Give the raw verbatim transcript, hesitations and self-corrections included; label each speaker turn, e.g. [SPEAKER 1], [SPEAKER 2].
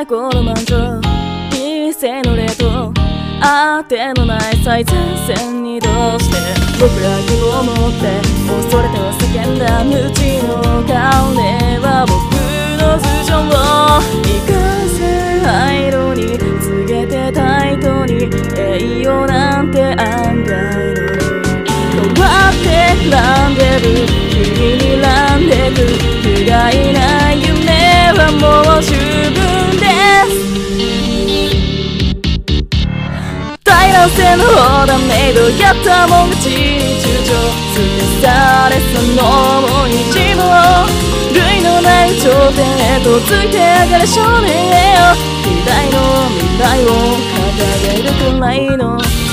[SPEAKER 1] この満場店のレート当てのない最前線にどうして僕らを持って恐れては叫んだ無知の顔では僕の頭上をいかせないのに告げてタイトに栄養なんて案外の変わってランデブー君にランデブー不甲斐ない夢はもう十分です平ら線の横断メイドやったもん勝ちに躊躇捨て去れその思いにも類のない頂点へとついて上がる少年へよ偉大の未来を掲げるくらいの